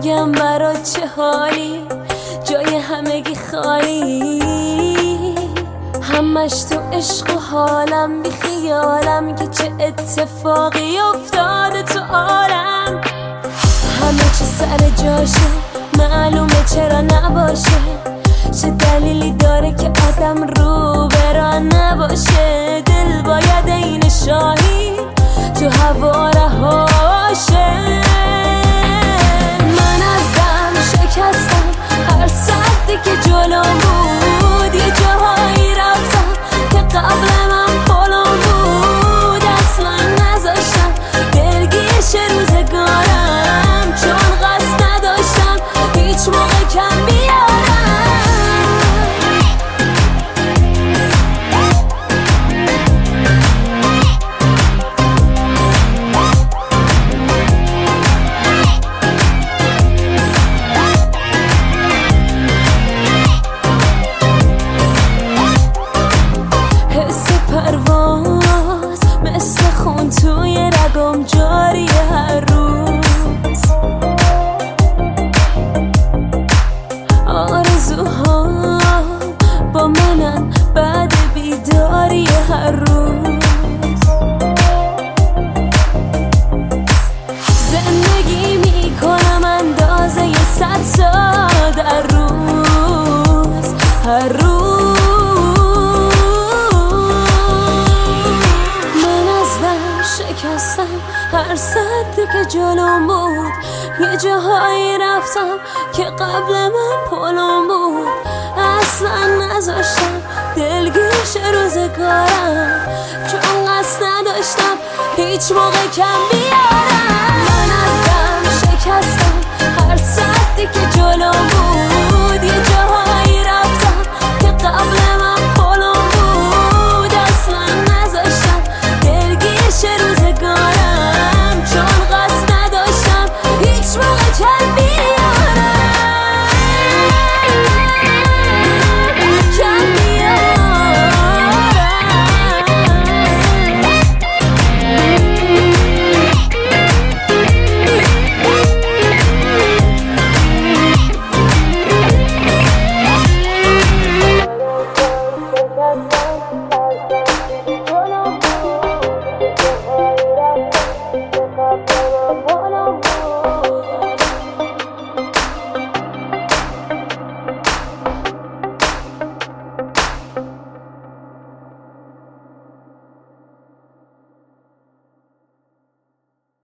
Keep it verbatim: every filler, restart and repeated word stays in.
بگم برات چه حالی، جای همگی خالی، همش تو عشق و حالم، بی خیالم که چه اتفاقی افتاده تو عالم. همه چی سر جاشه، معلومه چرا نباشه، چه دلیلی داره که آدم رو برا نباشه. دل باید این شاهی تو هوا رهاشه. من ازم شکستم هر سدی که جلو بود، یه جاهایی رفتم که قبل من پلم بود. اصلا نذاشتم دلگیر شه روزگارم، چون قصد نداشتم هیچ موقع کم بیارم. پرواز مثل خون توی رگم جاری هر روز، آرزوها با منن بعد بیداری هر روز. زندگی میکنم اندازه یه صد سال در روز، هر روز. شکستم هر سدی که جلوم بود، یه جاهایی رفتم که قبل من پلم بود. اصلا نذاشتم دلگیر شه روزگارم، چون قصد نداشتم هیچ موقع کم